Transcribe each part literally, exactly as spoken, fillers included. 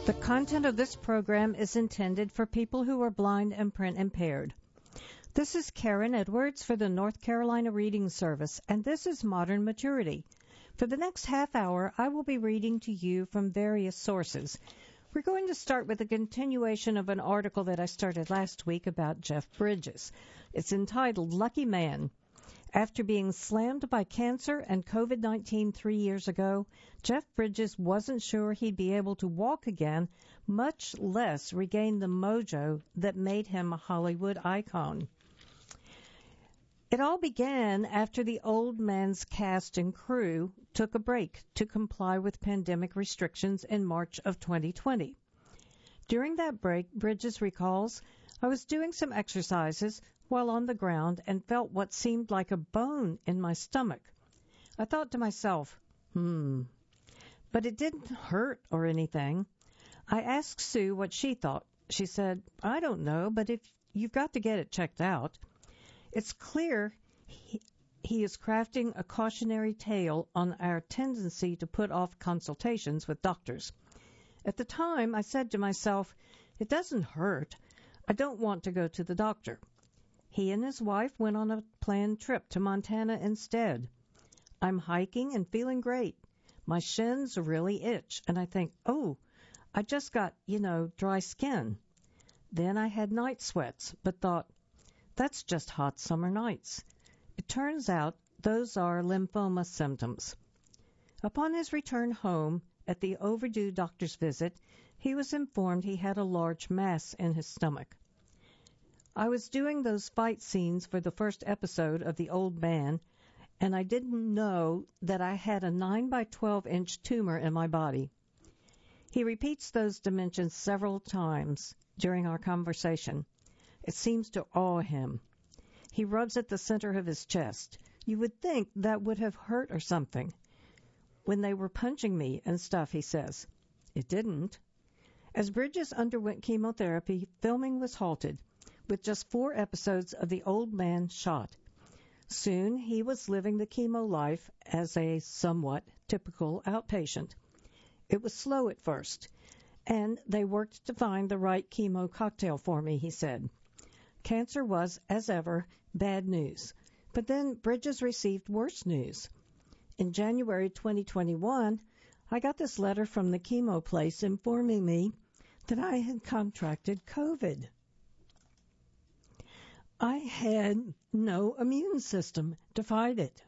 The content of this program is intended for people who are blind and print impaired. This is Karen Edwards for the North Carolina Reading Service, and this is Modern Maturity. For the next half hour, I will be reading to you from various sources. We're going to start with a continuation of an article that I started last week about Jeff Bridges. It's entitled Lucky Man. After being slammed by cancer and covid nineteen three years ago, Jeff Bridges wasn't sure he'd be able to walk again, much less regain the mojo that made him a Hollywood icon. It all began after the Old Man's cast and crew took a break to comply with pandemic restrictions in March of twenty twenty. During that break, Bridges recalls, I was doing some exercises while on the ground and felt what seemed like a bone in my stomach. I thought to myself, hmm, but it didn't hurt or anything. I asked Sue what she thought. She said, I don't know, but if you've got to get it checked out. It's clear he, he is crafting a cautionary tale on our tendency to put off consultations with doctors. At the time, I said to myself, it doesn't hurt. I don't want to go to the doctor. He and his wife went on a planned trip to Montana instead. I'm hiking and feeling great. My shins really itch, and I think, oh, I just got, you know, dry skin. Then I had night sweats, but thought, that's just hot summer nights. It turns out those are lymphoma symptoms. Upon his return home, at the overdue doctor's visit, he was informed he had a large mass in his stomach. I was doing those fight scenes for the first episode of The Old Man, and I didn't know that I had a nine by twelve inch tumor in my body. He repeats those dimensions several times during our conversation. It seems to awe him. He rubs at the center of his chest. You would think that would have hurt or something. When they were punching me and stuff, he says. It didn't. As Bridges underwent chemotherapy, filming was halted, with just four episodes of The Old Man shot. Soon he was living the chemo life as a somewhat typical outpatient. It was slow at first, and they worked to find the right chemo cocktail for me, he said. Cancer was, as ever, bad news. But then Bridges received worse news. In January twenty twenty-one, I got this letter from the chemo place informing me that I had contracted COVID. I had no immune system to fight it.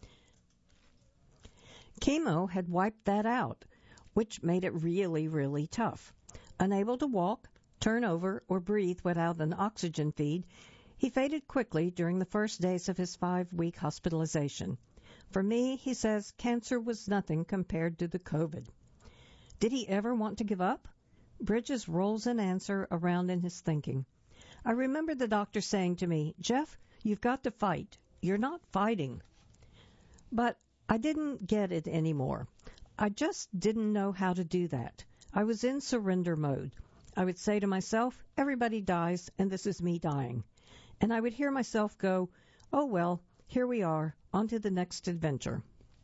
Chemo had wiped that out, which made it really, really tough. Unable to walk, turn over, or breathe without an oxygen feed, he faded quickly during the first days of his five-week hospitalization. For me, he says, cancer was nothing compared to the COVID. Did he ever want to give up? Bridges rolls an answer around in his thinking. I remember the doctor saying to me, Jeff, you've got to fight. You're not fighting. But I didn't get it anymore. I just didn't know how to do that. I was in surrender mode. I would say to myself, everybody dies, and this is me dying. And I would hear myself go, oh, well, here we are, on to the next adventure.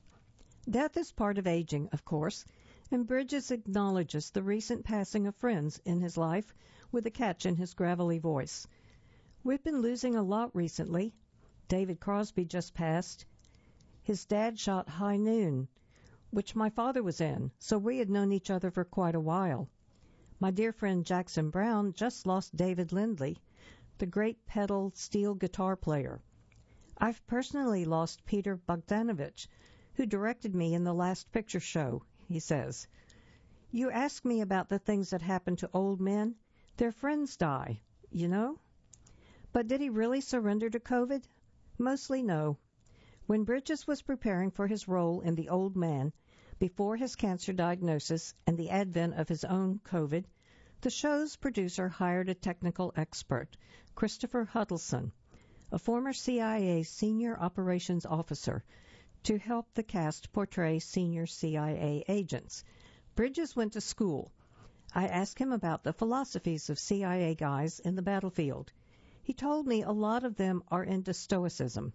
Death is part of aging, of course, and Bridges acknowledges the recent passing of friends in his life with a catch in his gravelly voice. We've been losing a lot recently. David Crosby just passed. His dad shot High Noon, which my father was in, so we had known each other for quite a while. My dear friend Jackson Brown just lost David Lindley, the great pedal steel guitar player. I've personally lost Peter Bogdanovich, who directed me in The Last Picture Show, he says. You ask me about the things that happen to old men. Their friends die, you know? But did he really surrender to COVID? Mostly no. When Bridges was preparing for his role in The Old Man, before his cancer diagnosis and the advent of his own COVID, the show's producer hired a technical expert, Christopher Huddleston, a former C I A senior operations officer, to help the cast portray senior C I A agents. Bridges went to school. I asked him about the philosophies of C I A guys in the battlefield. He told me a lot of them are into Stoicism.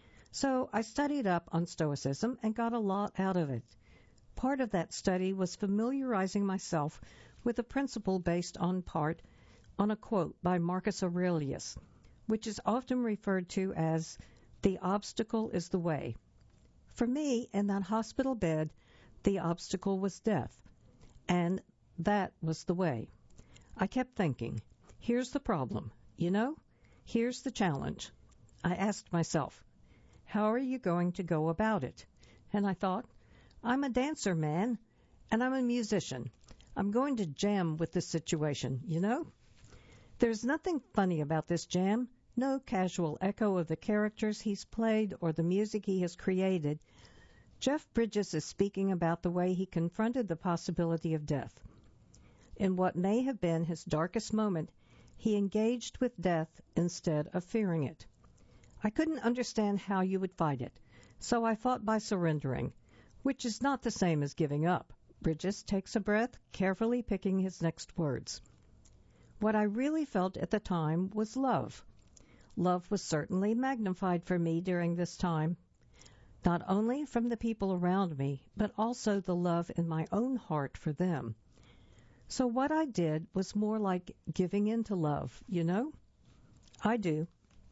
So I studied up on Stoicism and got a lot out of it. Part of that study was familiarizing myself with a principle based on part on a quote by Marcus Aurelius, which is often referred to as the obstacle is the way. For me, in that hospital bed, the obstacle was death, and that was the way. I kept thinking, here's the problem, you know? Here's the challenge. I asked myself, how are you going to go about it? And I thought, I'm a dancer, man, and I'm a musician. I'm going to jam with this situation, you know? There's nothing funny about this jam, no casual echo of the characters he's played or the music he has created. Jeff Bridges is speaking about the way he confronted the possibility of death. In what may have been his darkest moment, he engaged with death instead of fearing it. I couldn't understand how you would fight it, so I fought by surrendering, which is not the same as giving up. Bridges takes a breath, carefully picking his next words. What I really felt at the time was love. Love was certainly magnified for me during this time, not only from the people around me, but also the love in my own heart for them. So what I did was more like giving in to love, you know? I do.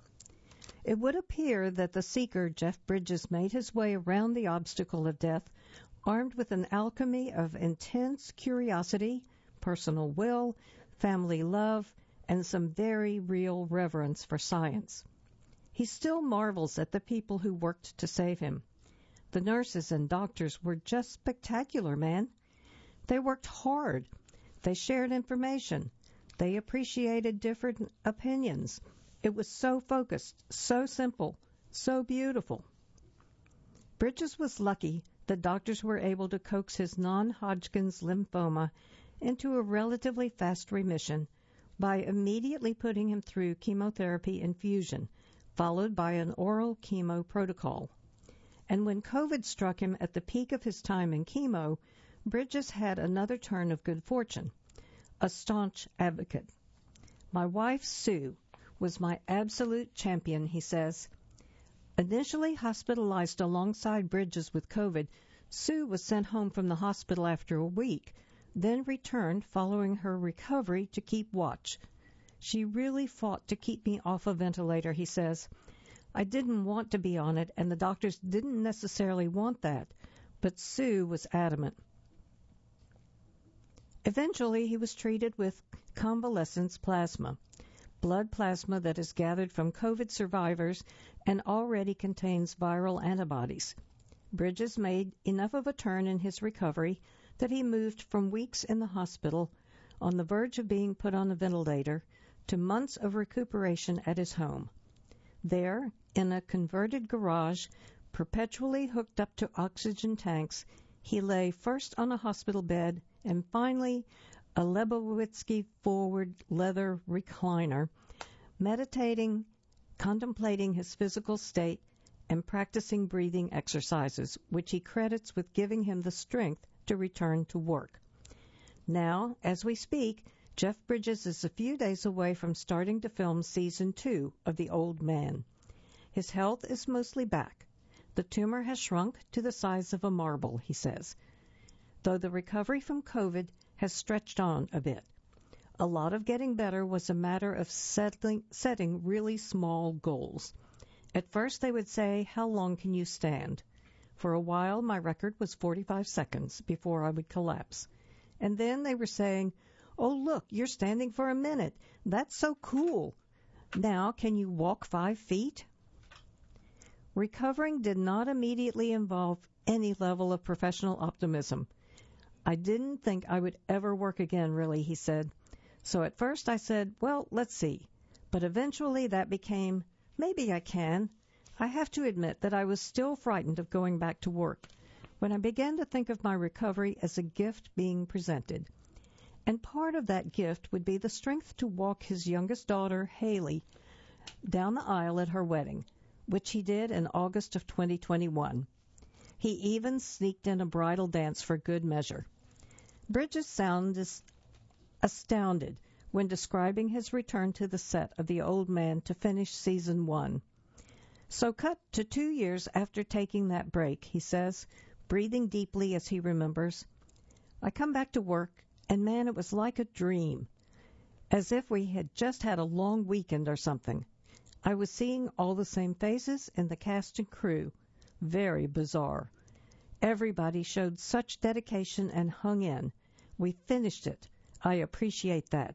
It would appear that the seeker, Jeff Bridges, made his way around the obstacle of death, armed with an alchemy of intense curiosity, personal will, family love, and some very real reverence for science. He still marvels at the people who worked to save him. The nurses and doctors were just spectacular, man. They worked hard. They shared information. They appreciated different opinions. It was so focused, so simple, so beautiful. Bridges was lucky that doctors were able to coax his non-Hodgkin's lymphoma into a relatively fast remission by immediately putting him through chemotherapy infusion, followed by an oral chemo protocol. And when COVID struck him at the peak of his time in chemo, Bridges had another turn of good fortune, a staunch advocate. My wife, Sue, was my absolute champion, he says. Initially hospitalized alongside Bridges with COVID, Sue was sent home from the hospital after a week, then returned following her recovery to keep watch. She really fought to keep me off a ventilator, he says. I didn't want to be on it, and the doctors didn't necessarily want that, but Sue was adamant. Eventually, he was treated with convalescence plasma, blood plasma that is gathered from COVID survivors and already contains viral antibodies. Bridges made enough of a turn in his recovery that he moved from weeks in the hospital, on the verge of being put on a ventilator, to months of recuperation at his home. There, in a converted garage, perpetually hooked up to oxygen tanks, he lay first on a hospital bed and finally a Lebowitzky forward leather recliner, meditating, contemplating his physical state, and practicing breathing exercises, which he credits with giving him the strength to return to work. Now, as we speak, Jeff Bridges is a few days away from starting to film season two of The Old Man. His health is mostly back. The tumor has shrunk to the size of a marble, he says, though the recovery from COVID has stretched on a bit. A lot of getting better was a matter of settling, setting really small goals. At first they would say, how long can you stand? For a while my record was forty-five seconds before I would collapse. And then they were saying, oh, look, you're standing for a minute. That's so cool. Now, can you walk five feet? Recovering did not immediately involve any level of professional optimism. I didn't think I would ever work again, really, he said. So at first I said, well, let's see. But eventually that became, maybe I can. I have to admit that I was still frightened of going back to work when I began to think of my recovery as a gift being presented. And part of that gift would be the strength to walk his youngest daughter, Haley, down the aisle at her wedding, which he did in August of twenty twenty-one. He even sneaked in a bridal dance for good measure. Bridges sounded astounded when describing his return to the set of The Old Man to finish season one. So cut to two years after taking that break, he says, breathing deeply as he remembers. I come back to work, And man, it was like a dream, as if we had just had a long weekend or something. I was seeing all the same faces in the cast and crew. Very bizarre. Everybody showed such dedication and hung in. We finished it. I appreciate that.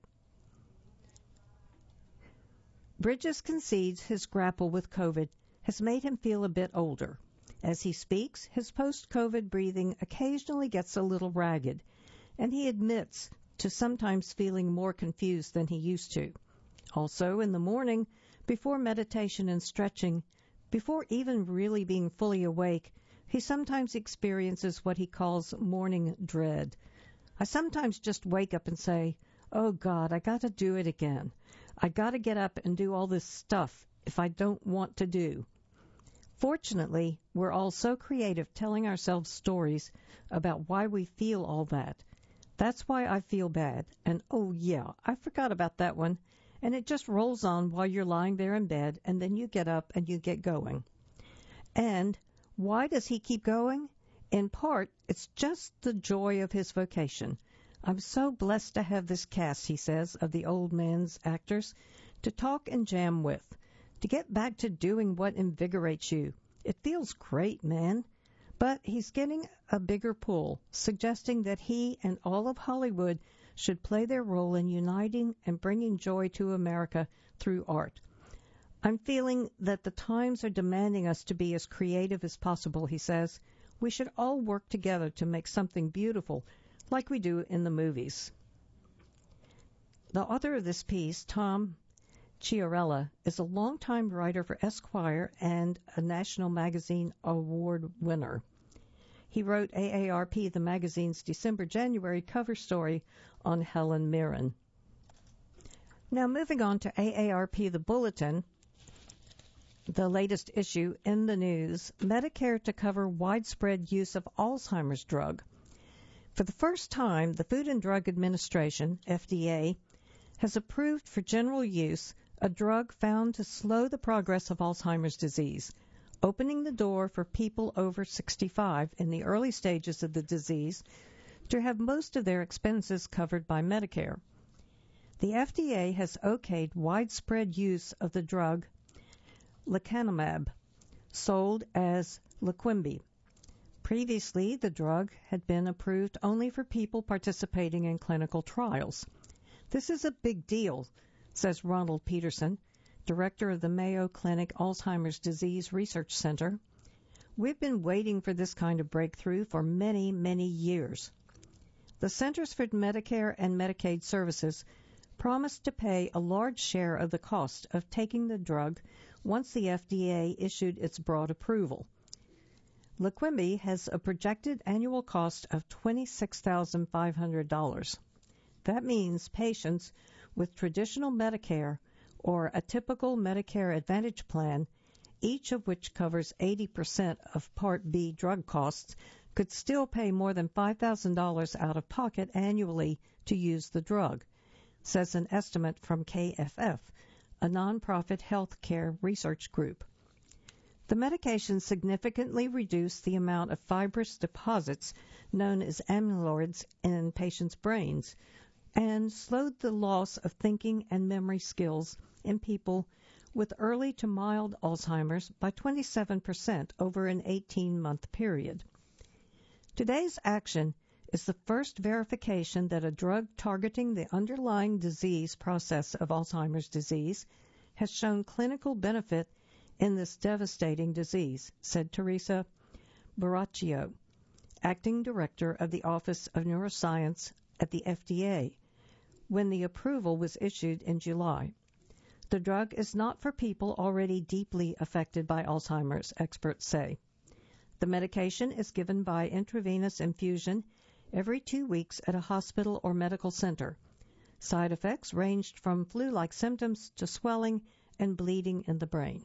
Bridges concedes his grapple with COVID has made him feel a bit older. As he speaks, his post-COVID breathing occasionally gets a little ragged, and he admits to sometimes feeling more confused than he used to. Also, in the morning, before meditation and stretching, before even really being fully awake, he sometimes experiences what he calls morning dread. I sometimes just wake up and say, "Oh God, I got to do it again. I got to get up and do all this stuff if I don't want to do." Fortunately, we're all so creative telling ourselves stories about why we feel all that. That's why I feel bad. And oh yeah, I forgot about that one. And it just rolls on while you're lying there in bed, and then you get up and you get going. And why does he keep going? In part, it's just the joy of his vocation. I'm so blessed to have this cast, he says, of the old man's actors, to talk and jam with, to get back to doing what invigorates you. It feels great, man. But he's getting a bigger pull, suggesting that he and all of Hollywood should play their role in uniting and bringing joy to America through art. I'm feeling that the times are demanding us to be as creative as possible, he says. We should all work together to make something beautiful, like we do in the movies. The author of this piece, Tom Chiarella, is a longtime writer for Esquire and a National Magazine Award winner. He wrote A A R P, the magazine's December-January cover story on Helen Mirren. Now moving on to A A R P, the Bulletin, the latest issue in the news, Medicare to cover widespread use of Alzheimer's drug. For the first time, the Food and Drug Administration, F D A, has approved for general use a drug found to slow the progress of Alzheimer's disease, opening the door for people over sixty-five in the early stages of the disease to have most of their expenses covered by Medicare. The F D A has okayed widespread use of the drug lecanemab, sold as Leqembi. Previously, the drug had been approved only for people participating in clinical trials. This is a big deal, says Ronald Peterson, director of the Mayo Clinic Alzheimer's Disease Research Center. We've been waiting for this kind of breakthrough for many, many years. The Centers for Medicare and Medicaid Services promised to pay a large share of the cost of taking the drug once the F D A issued its broad approval. Leqembi has a projected annual cost of twenty-six thousand five hundred dollars. That means patients with traditional Medicare or a typical Medicare Advantage plan, each of which covers eighty percent of Part B drug costs, could still pay more than five thousand dollars out of pocket annually to use the drug, says an estimate from K F F, a nonprofit health care research group. The medication significantly reduced the amount of fibrous deposits known as amyloids in patients' brains and slowed the loss of thinking and memory skills in people with early to mild Alzheimer's by twenty-seven percent over an eighteen-month period. Today's action is the first verification that a drug targeting the underlying disease process of Alzheimer's disease has shown clinical benefit in this devastating disease, said Teresa Buracchio, acting director of the Office of Neuroscience at the F D A, when the approval was issued in July. The drug is not for people already deeply affected by Alzheimer's, experts say. The medication is given by intravenous infusion every two weeks at a hospital or medical center. Side effects ranged from flu-like symptoms to swelling and bleeding in the brain.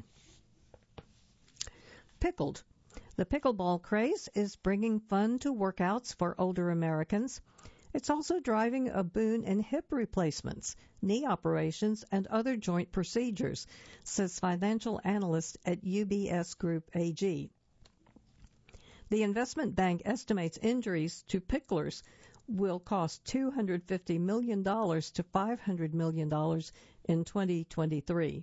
Pickled. The pickleball craze is bringing fun to workouts for older Americans. It's also driving a boon in hip replacements, knee operations, and other joint procedures, says financial analyst at U B S Group A G. The investment bank estimates injuries to picklers will cost two hundred fifty million dollars to five hundred million dollars in twenty twenty-three.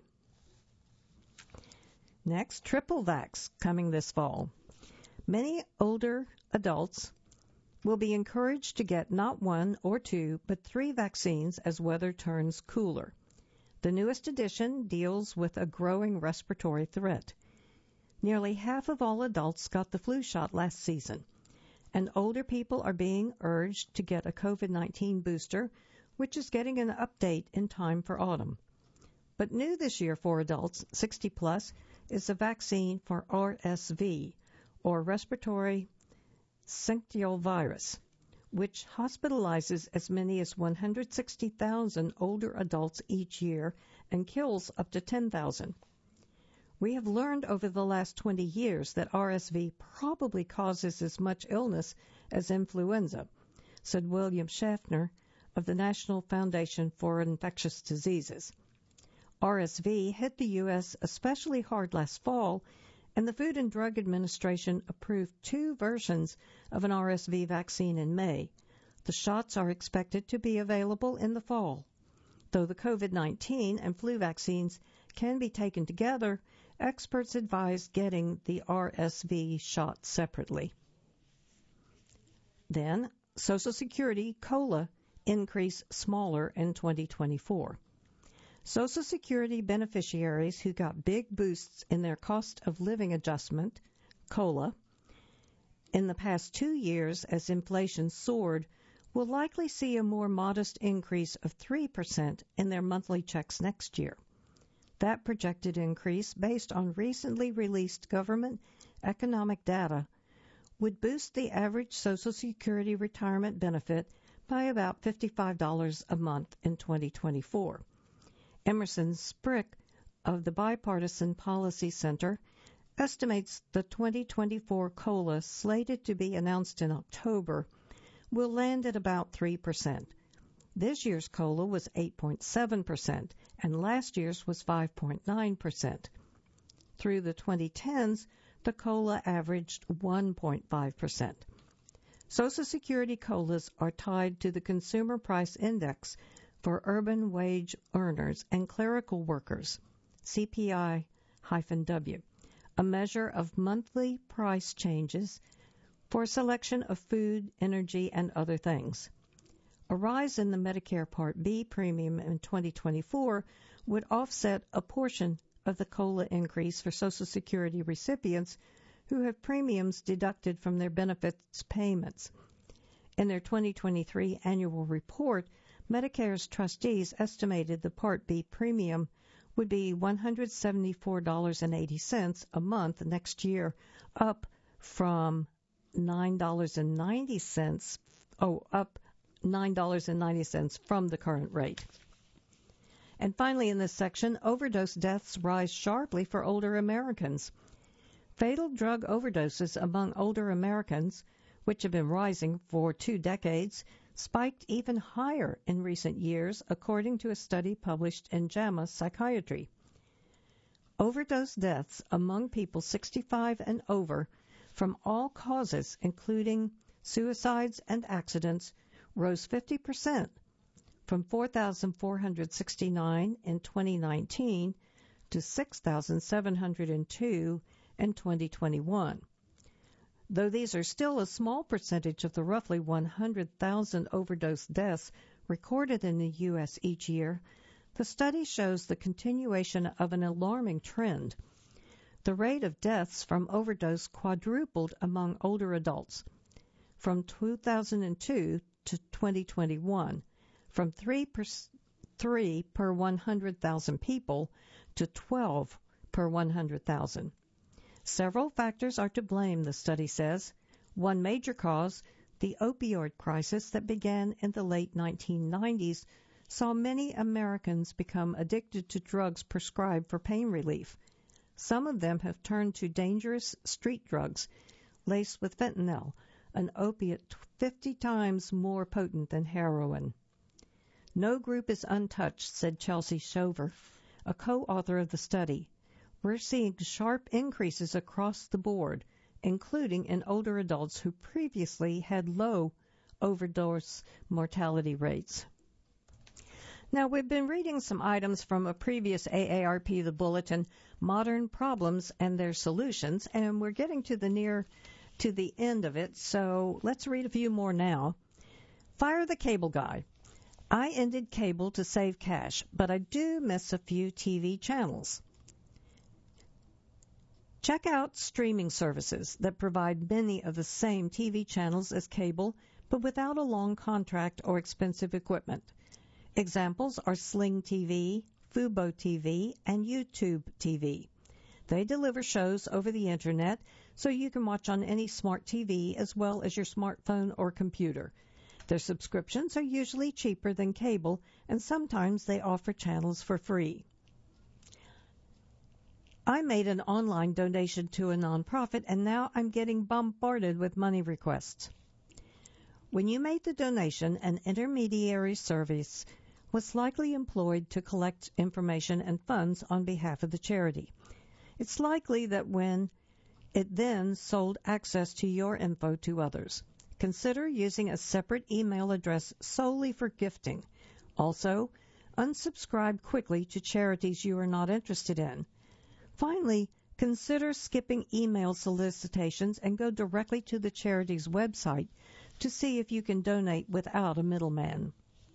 Next, triple vax coming this fall. Many older adults will be encouraged to get not one or two, but three vaccines as weather turns cooler. The newest edition deals with a growing respiratory threat. Nearly half of all adults got the flu shot last season, and older people are being urged to get a COVID nineteen booster, which is getting an update in time for autumn. But new this year for adults sixty plus is a vaccine for R S V, or respiratory syncytial virus, which hospitalizes as many as one hundred sixty thousand older adults each year and kills up to ten thousand. We have learned over the last twenty years that R S V probably causes as much illness as influenza, said William Schaffner of the National Foundation for Infectious Diseases. R S V hit the U S especially hard last fall, and the Food and Drug Administration approved two versions of an R S V vaccine in May. The shots are expected to be available in the fall. Though the COVID nineteen and flu vaccines can be taken together, experts advise getting the R S V shot separately. Then, Social Security COLA increase smaller in twenty twenty-four. Social Security beneficiaries who got big boosts in their cost of living adjustment, COLA, in the past two years as inflation soared will likely see a more modest increase of three percent in their monthly checks next year. That projected increase, based on recently released government economic data, would boost the average Social Security retirement benefit by about fifty-five dollars a month in twenty twenty-four. Emerson Sprick of the Bipartisan Policy Center estimates the twenty twenty-four COLA, slated to be announced in October, will land at about three percent. This year's COLA was eight point seven percent, and last year's was five point nine percent. Through the twenty tens, the COLA averaged one point five percent. Social Security COLAs are tied to the Consumer Price Index for urban wage earners and clerical workers, C P I W, a measure of monthly price changes for a selection of food, energy, and other things. A rise in the Medicare Part B premium in twenty twenty-four would offset a portion of the COLA increase for Social Security recipients who have premiums deducted from their benefits payments. In their twenty twenty-three annual report, Medicare's trustees estimated the Part B premium would be one hundred seventy-four dollars and eighty cents a month next year, up from nine dollars and ninety cents, oh, up nine dollars and ninety cents from the current rate. And finally, in this section, overdose deaths rise sharply for older Americans. Fatal drug overdoses among older Americans, which have been rising for two decades, spiked even higher in recent years, according to a study published in JAMA Psychiatry. Overdose deaths among people sixty-five and over from all causes, including suicides and accidents, rose fifty percent from four thousand four hundred sixty-nine in twenty nineteen to six thousand seven hundred two in twenty twenty-one. Though these are still a small percentage of the roughly one hundred thousand overdose deaths recorded in the U S each year, the study shows the continuation of an alarming trend. The rate of deaths from overdose quadrupled among older adults from two thousand two to twenty twenty-one, from three per, three per one hundred thousand people to twelve per one hundred thousand. Several factors are to blame, the study says. One major cause, the opioid crisis that began in the late nineteen nineties, saw many Americans become addicted to drugs prescribed for pain relief. Some of them have turned to dangerous street drugs laced with fentanyl, an opiate fifty times more potent than heroin. No group is untouched, said Chelsea Shover, a co-author of the study. We're seeing sharp increases across the board, including in older adults who previously had low overdose mortality rates. Now, we've been reading some items from a previous A A R P, the Bulletin, Modern Problems and Their Solutions, and we're getting to the near to the end of it, so let's read a few more now. Fire the cable guy. I ended cable to save cash, but I do miss a few T V channels. Check out streaming services that provide many of the same T V channels as cable, but without a long contract or expensive equipment. Examples are Sling T V, Fubo T V, and YouTube T V. They deliver shows over the Internet, so you can watch on any smart T V as well as your smartphone or computer. Their subscriptions are usually cheaper than cable, and sometimes they offer channels for free. I made an online donation to a nonprofit, and now I'm getting bombarded with money requests. When you made the donation, an intermediary service was likely employed to collect information and funds on behalf of the charity. It's likely that when it then sold access to your info to others. Consider using a separate email address solely for gifting. Also, unsubscribe quickly to charities you are not interested in. Finally, consider skipping email solicitations and go directly to the charity's website to see if you can donate without a middleman.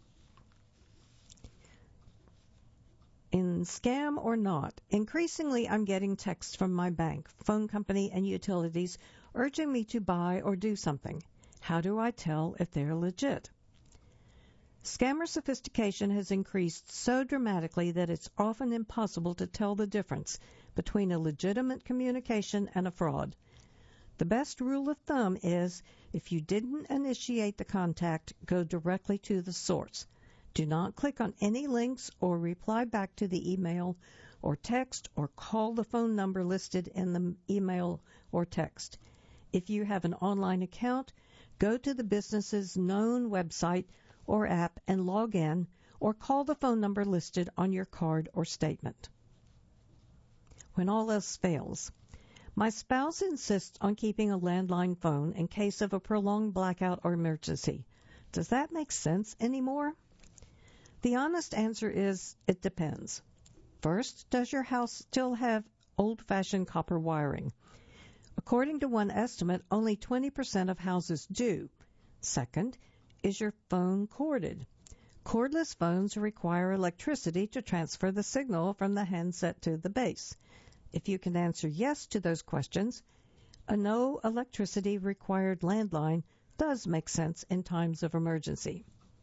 In scam or not, increasingly I'm getting texts from my bank, phone company, and utilities urging me to buy or do something. How do I tell if they're legit? Scammer sophistication has increased so dramatically that it's often impossible to tell the difference between a legitimate communication and a fraud. The best rule of thumb is, if you didn't initiate the contact, go directly to the source. Do not click on any links or reply back to the email or text or call the phone number listed in the email or text. If you have an online account, go to the business's known website or app and log in, or call the phone number listed on your card or statement. When all else fails, my spouse insists on keeping a landline phone in case of a prolonged blackout or emergency. Does that make sense anymore? The honest answer is, it depends. First, does your house still have old-fashioned copper wiring? According to one estimate, only twenty percent of houses do. Second, is your phone corded? Cordless phones require electricity to transfer the signal from the handset to the base. If you can answer yes to those questions, a no electricity required landline does make sense in times of emergency.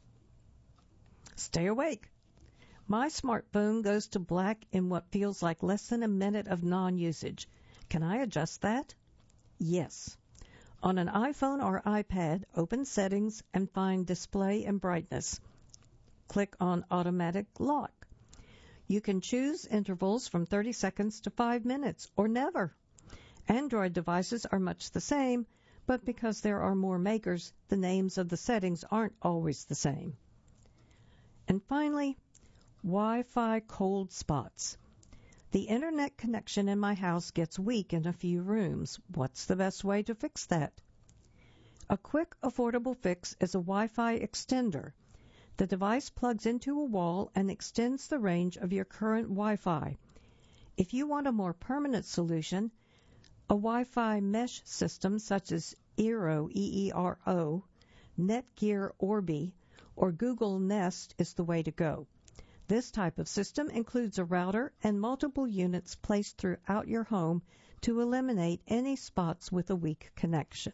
Stay awake. My smartphone goes to black in what feels like less than a minute of non-usage. Can I adjust that? Yes. On an iPhone or iPad, open Settings and find Display and Brightness. Click on Automatic Lock. You can choose intervals from thirty seconds to five minutes or never. Android devices are much the same, but because there are more makers, the names of the settings aren't always the same. And finally, Wi-Fi cold spots. The internet connection in my house gets weak in a few rooms. What's the best way to fix that? A quick, affordable fix is a Wi-Fi extender. The device plugs into a wall and extends the range of your current Wi-Fi. If you want a more permanent solution, a Wi-Fi mesh system such as Eero, E E R O, Netgear Orbi, or Google Nest is the way to go. This type of system includes a router and multiple units placed throughout your home to eliminate any spots with a weak connection.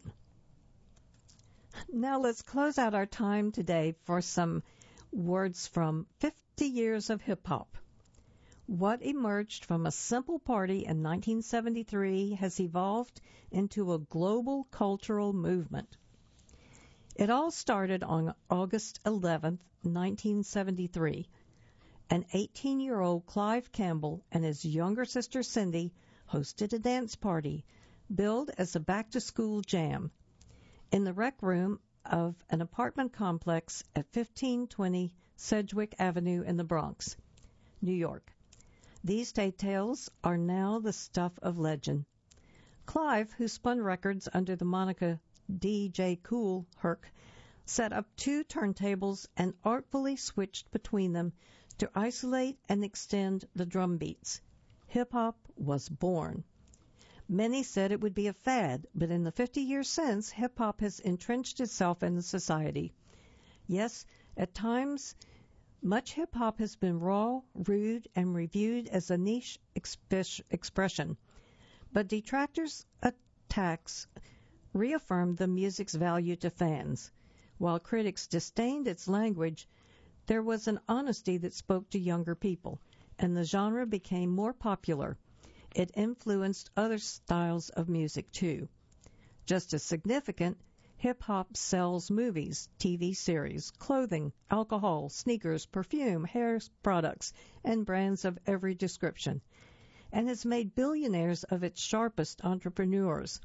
Now let's close out our time today for some words from fifty years of hip-hop. What emerged from a simple party in nineteen seventy-three has evolved into a global cultural movement. It all started on August eleventh, nineteen seventy-three. An eighteen-year-old Clive Campbell and his younger sister Cindy hosted a dance party billed as a back-to-school jam in the rec room of an apartment complex at fifteen twenty Sedgwick Avenue in the Bronx, New York. These details are now the stuff of legend. Clive, who spun records under the moniker D J Kool Herc, set up two turntables and artfully switched between them to isolate and extend the drum beats. Hip-hop was born. Many said it would be a fad, but in the fifty years since, hip-hop has entrenched itself in the society. Yes, at times, much hip-hop has been raw, rude, and reviewed as a niche exp- expression. But detractors' attacks reaffirmed the music's value to fans. While critics disdained its language, there was an honesty that spoke to younger people, and the genre became more popular. It influenced other styles of music, too. Just as significant, hip-hop sells movies, T V series, clothing, alcohol, sneakers, perfume, hair products, and brands of every description, and has made billionaires of its sharpest entrepreneurs.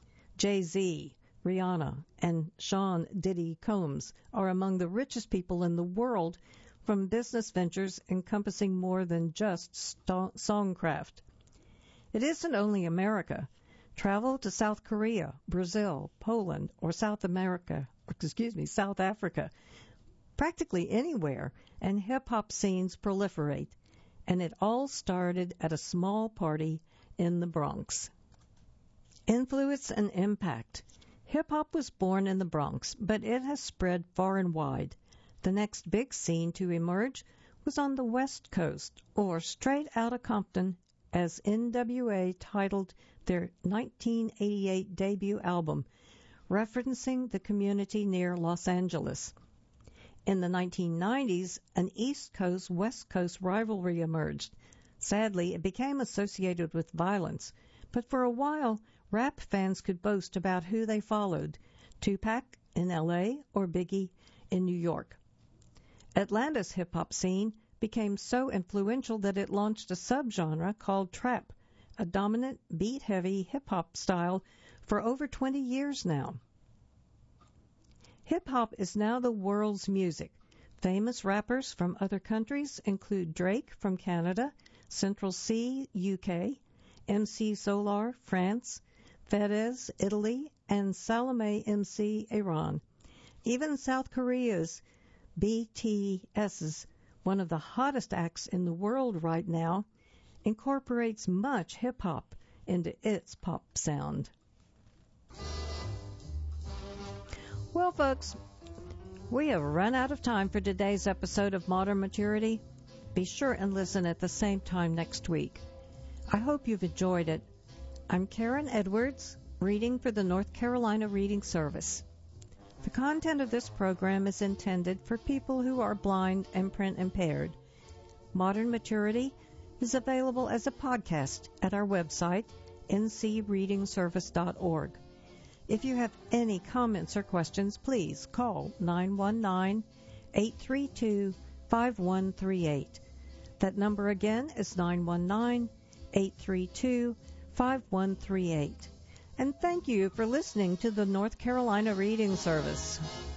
Jay-Z, Rihanna, and Sean Diddy Combs are among the richest people in the world from business ventures encompassing more than just st- songcraft. It isn't only America. Travel to South Korea, Brazil, Poland, or South America, excuse me, South Africa, practically anywhere, and hip-hop scenes proliferate. And it all started at a small party in the Bronx. Influence and impact. Hip-hop was born in the Bronx, but it has spread far and wide. The next big scene to emerge was on the West Coast, or straight out of Compton, as N W A titled their nineteen eighty-eight debut album, referencing the community near Los Angeles. In the nineteen nineties, an East Coast-West Coast rivalry emerged. Sadly, it became associated with violence, but for a while, rap fans could boast about who they followed, Tupac in L A or Biggie in New York. Atlanta's hip-hop scene became so influential that it launched a subgenre called trap, a dominant beat-heavy hip-hop style for over twenty years now. Hip-hop is now the world's music. Famous rappers from other countries include Drake from Canada, Central C, U K, M C Solar, France, Fedez, Italy, and Salome M C, Iran. Even South Korea's B T S, one of the hottest acts in the world right now, incorporates much hip-hop into its pop sound. Well, folks, we have run out of time for today's episode of Modern Maturity. Be sure and listen at the same time next week. I hope you've enjoyed it. I'm Karen Edwards, reading for the North Carolina Reading Service. The content of this program is intended for people who are blind and print impaired. Modern Maturity is available as a podcast at our website, n c reading service dot org. If you have any comments or questions, please call nine one nine, eight three two, five one three eight. That number again is nine one nine, eight three two, five one three eight. And thank you for listening to the North Carolina Reading Service.